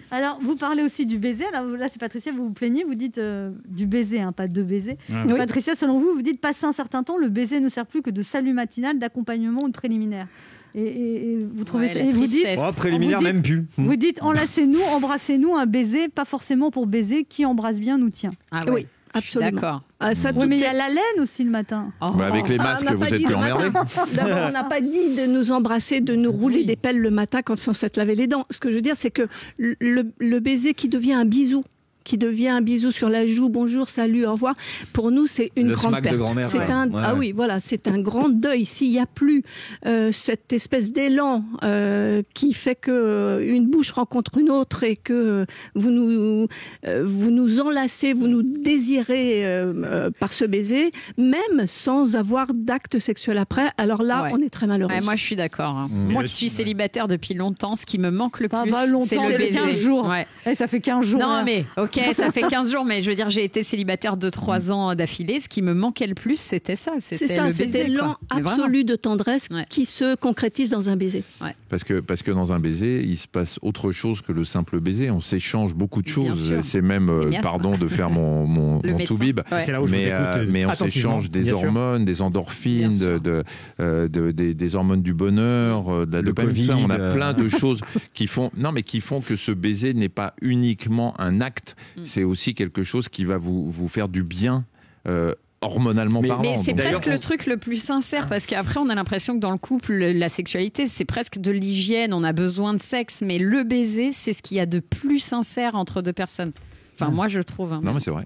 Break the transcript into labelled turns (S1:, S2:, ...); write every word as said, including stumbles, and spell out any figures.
S1: Alors, vous parlez aussi du baiser. Alors là, c'est Patricia, vous vous plaignez, vous dites euh, du baiser, hein, pas de baiser.
S2: Ah,
S1: Donc,
S2: oui.
S1: Patricia, selon vous, vous dites, passé un certain temps, le baiser ne sert plus que de salut matinal, d'accompagnement ou de préliminaire. Et, et, et vous trouvez
S3: Ouais,
S1: ça
S3: la
S1: et vous dites,
S3: tristesse.
S2: Oh, préliminaire,
S1: vous dites-
S2: même plus.
S1: Vous dites, enlacez-nous, embrassez-nous, un baiser, pas forcément pour baiser, qui embrasse bien nous tient.
S3: Ah ouais.
S4: Oui, absolument.
S3: D'accord.
S4: Ah, ça,
S1: Oui,
S4: tout
S1: mais il y
S4: est-
S1: a la laine aussi le matin.
S3: Oh.
S5: Bah, avec les
S4: Ah,
S5: masques,
S4: on n'a
S5: vous
S4: pas
S5: êtes
S4: dit
S5: plus
S4: le
S5: emmerdés.
S4: matin. D'abord, on n'a pas dit de nous embrasser, de nous rouler des pelles le matin quand on s'est lavé les dents. Ce que je veux dire, c'est que le, le baiser qui devient un bisou, qui devient un bisou sur la joue, bonjour, salut, au revoir. Pour nous, c'est une
S2: Le
S4: grande
S2: smack de
S4: perte.
S2: grand-mère,
S4: C'est
S2: ouais.
S4: un,
S2: Ouais,
S4: ah
S2: ouais.
S4: oui, voilà, c'est un grand deuil. S'il n'y a plus euh, cette espèce d'élan euh, qui fait que euh, une bouche rencontre une autre et que euh, vous nous, euh, vous nous enlacez, vous nous désirez euh, euh, par ce baiser, même sans avoir d'acte sexuel après. Alors là,
S3: Ouais.
S4: on est très malheureux.
S3: Ouais, moi, je suis d'accord. hein.
S2: Mmh.
S3: Moi
S2: Mais
S3: qui
S2: le-
S3: suis célibataire depuis longtemps, ce qui me manque le
S1: Pas
S3: plus,
S1: va longtemps,
S3: c'est
S1: c'est
S3: le
S1: les
S3: baiser.
S1: quinze jours.
S3: Ouais.
S1: Eh, ça fait quinze jours.
S3: Non,
S1: hein.
S3: mais ok, ça fait quinze jours, mais je veux dire, j'ai été célibataire deux trois ans d'affilée. Ce qui me manquait le plus, c'était ça.
S4: C'est
S3: C'était
S4: ça,
S3: le
S4: cet
S3: baiser,
S4: élan
S3: quoi. Mais vraiment.
S4: absolu de tendresse
S3: Ouais.
S4: qui se concrétise dans un baiser.
S5: Parce que, parce que dans un baiser, il se passe autre chose que le simple baiser. On s'échange beaucoup de
S3: Bien
S5: choses.
S3: sûr.
S5: C'est même, euh,
S3: Les miasmes.
S5: pardon de faire mon, mon,
S3: Le
S5: mon
S3: médecin.
S5: toubib,
S3: Ouais.
S2: C'est là où je
S5: mais,
S2: vous écoute,
S5: euh,
S2: euh,
S5: mais on
S2: attentivement,
S5: s'échange des
S2: bien sûr.
S5: hormones, des endorphines,
S3: Bien
S5: de,
S3: sûr.
S5: de, euh, de- des, des hormones du bonheur, euh, de la
S2: Le
S5: dopamine, tout ça.
S2: Covid,
S5: On a
S2: euh.
S5: plein de choses qui font, non, mais qui font que ce baiser n'est pas uniquement un acte.
S3: Mm.
S5: C'est aussi quelque chose qui va vous, vous faire du bien. Euh, hormonalement
S2: Mais-
S5: parlant.
S3: Mais c'est
S5: Donc,
S2: D'ailleurs,
S3: presque le truc le plus sincère parce qu'après on a l'impression que dans le couple la sexualité c'est presque de l'hygiène, on a besoin de sexe, mais le baiser c'est ce qu'il y a de plus sincère entre deux personnes. Enfin moi je trouve. hein.
S5: non, mais c'est vrai.